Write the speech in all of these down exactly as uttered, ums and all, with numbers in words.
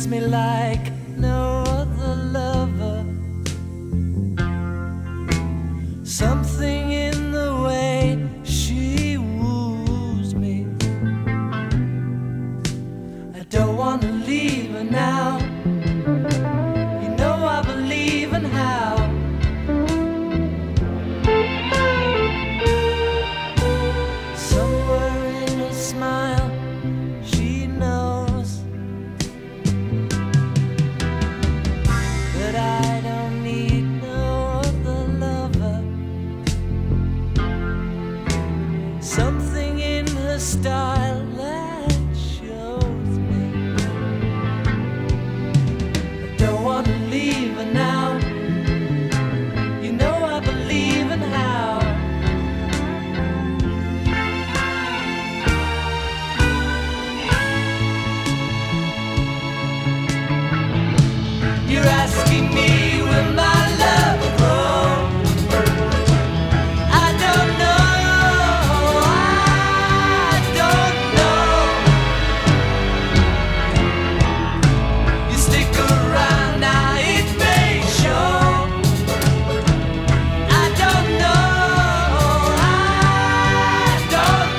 me like no other lover. Something in the way she woos me. I don't want to leave her now. You know I believe in how. Somewhere in her smile she knows that I don't need no other lover. Something in her style that shows me I don't want to leave her now. You know I believe in how. You're asking me will my love grow? I don't know, I don't know. You stick around now, it may show. I don't know, I don't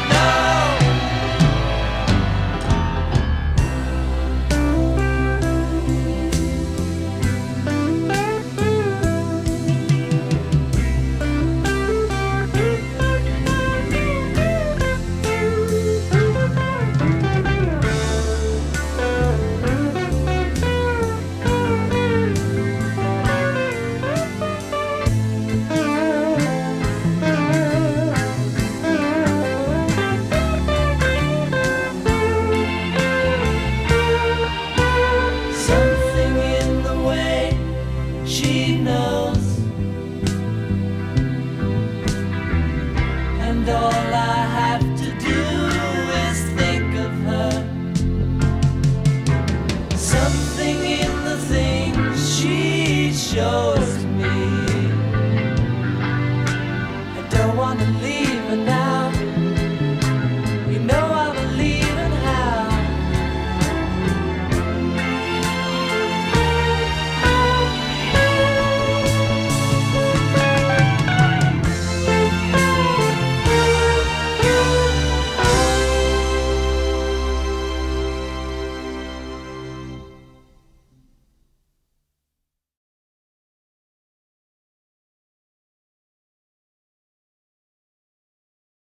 something in the way she knows, and all I have to do is think of her. Something in the things she shows